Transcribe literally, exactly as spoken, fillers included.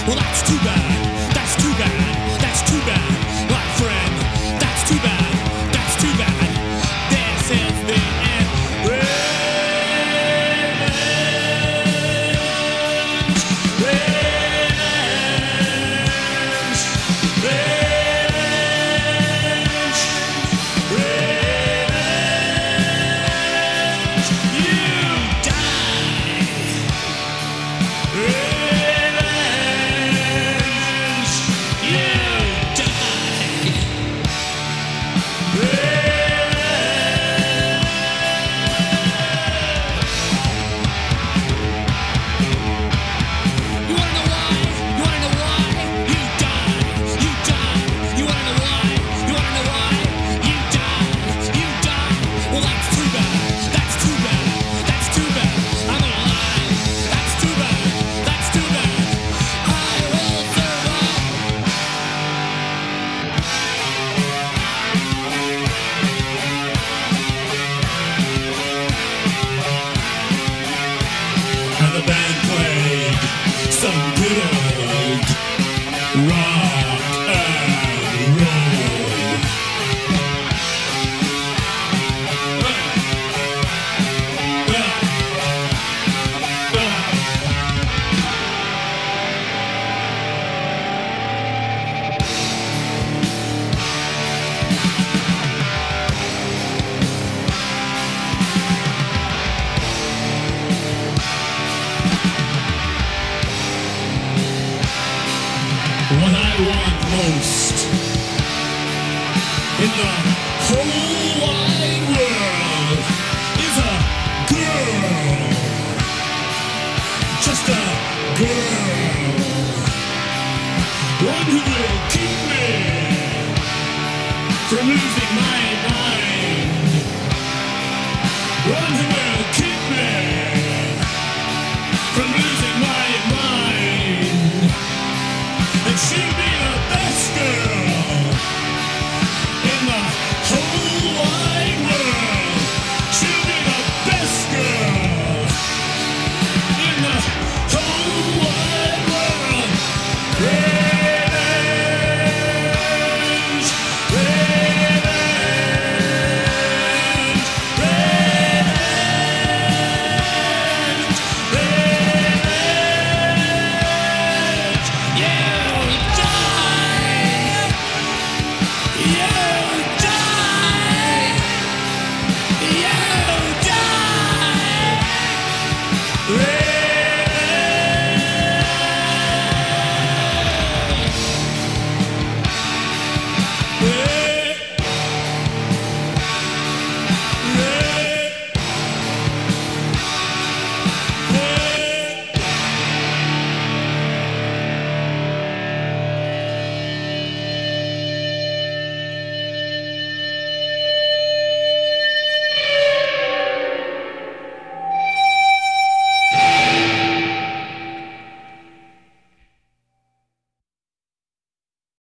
Well, that's too bad. That's too bad. That's too bad, my friend. That's too bad. That's too bad. This is the end. Revenge. Revenge. Revenge. Revenge. You die. Revenge. The band played some good old rock and roll. Uh, uh, uh. What I want most in the whole wide world is a girl. Just a girl. One who will keep me from losing my